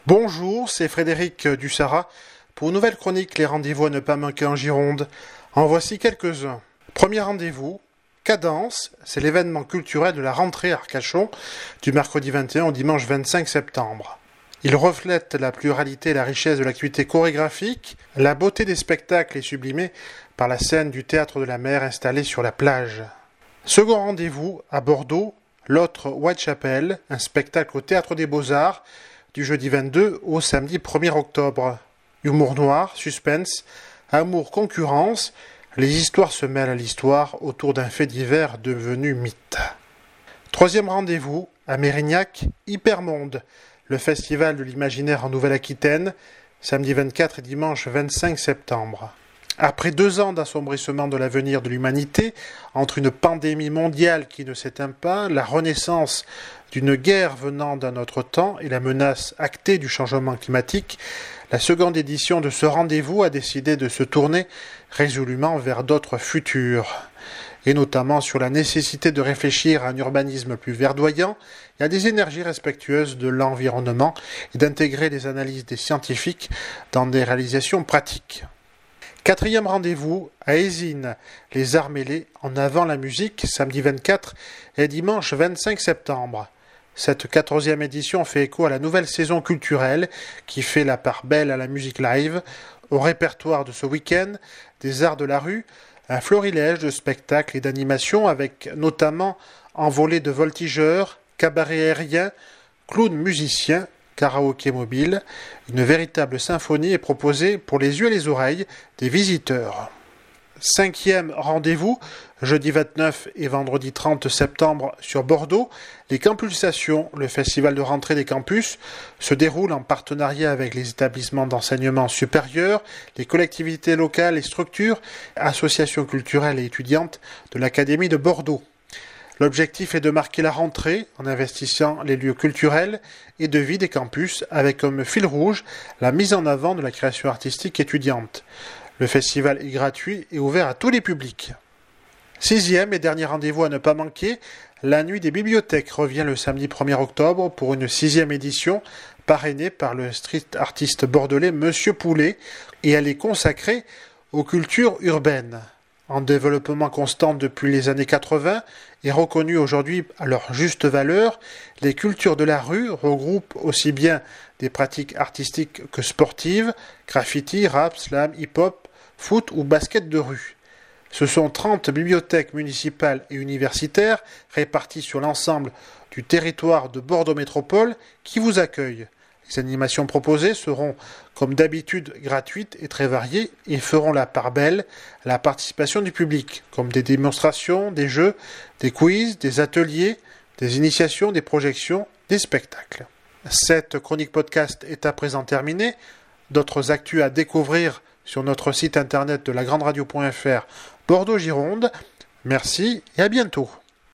Bonjour, c'est Frédéric Dussara pour une nouvelle chronique Les rendez-vous à ne pas manquer en Gironde. En voici quelques-uns. Premier rendez-vous, Cadence, c'est l'événement culturel de la rentrée à Arcachon du mercredi 21 au dimanche 25 septembre. Il reflète la pluralité et la richesse de l'activité chorégraphique. La beauté des spectacles est sublimée par la scène du Théâtre de la Mer installée sur la plage. Second rendez-vous, à Bordeaux, l'autre Whitechapel, un spectacle au Théâtre des Beaux-Arts, du jeudi 22 au samedi 1er octobre. Humour noir, suspense, amour, concurrence, les histoires se mêlent à l'histoire autour d'un fait divers devenu mythe. Troisième rendez-vous, à Mérignac, Hypermonde, le festival de l'imaginaire en Nouvelle-Aquitaine, samedi 24 et dimanche 25 septembre. Après 2 ans d'assombrissement de l'avenir de l'humanité, entre une pandémie mondiale qui ne s'éteint pas, la renaissance d'une guerre venant d'un autre temps et la menace actée du changement climatique, la seconde édition de ce rendez-vous a décidé de se tourner résolument vers d'autres futurs, et notamment sur la nécessité de réfléchir à un urbanisme plus verdoyant et à des énergies respectueuses de l'environnement et d'intégrer les analyses des scientifiques dans des réalisations pratiques. Quatrième rendez-vous, à Ésine, les arts mêlés en avant la musique, samedi 24 et dimanche 25 septembre. Cette 14e édition fait écho à la nouvelle saison culturelle qui fait la part belle à la musique live. Au répertoire de ce week-end, des arts de la rue, un florilège de spectacles et d'animations avec notamment envolées de voltigeurs, cabaret aérien, clowns musiciens, karaoké mobile. Une véritable symphonie est proposée pour les yeux et les oreilles des visiteurs. 5e rendez-vous, jeudi 29 et vendredi 30 septembre sur Bordeaux, les Campulsations, le festival de rentrée des campus, se déroule en partenariat avec les établissements d'enseignement supérieur, les collectivités locales et structures, associations culturelles et étudiantes de l'Académie de Bordeaux. L'objectif est de marquer la rentrée en investissant les lieux culturels et de vie des campus avec comme fil rouge la mise en avant de la création artistique étudiante. Le festival est gratuit et ouvert à tous les publics. 6e et dernier rendez-vous à ne pas manquer, la nuit des bibliothèques revient le samedi 1er octobre pour une 6e édition parrainée par le street artiste bordelais Monsieur Poulet et elle est consacrée aux cultures urbaines. En développement constant depuis les années 80 et reconnue aujourd'hui à leur juste valeur, les cultures de la rue regroupent aussi bien des pratiques artistiques que sportives, graffiti, rap, slam, hip-hop, foot ou basket de rue. Ce sont 30 bibliothèques municipales et universitaires réparties sur l'ensemble du territoire de Bordeaux Métropole qui vous accueillent. Les animations proposées seront, comme d'habitude, gratuites et très variées et feront la part belle à la participation du public, comme des démonstrations, des jeux, des quiz, des ateliers, des initiations, des projections, des spectacles. Cette chronique podcast est à présent terminée. D'autres actus à découvrir sur notre site internet de lagrandradio.fr Bordeaux-Gironde. Merci et à bientôt.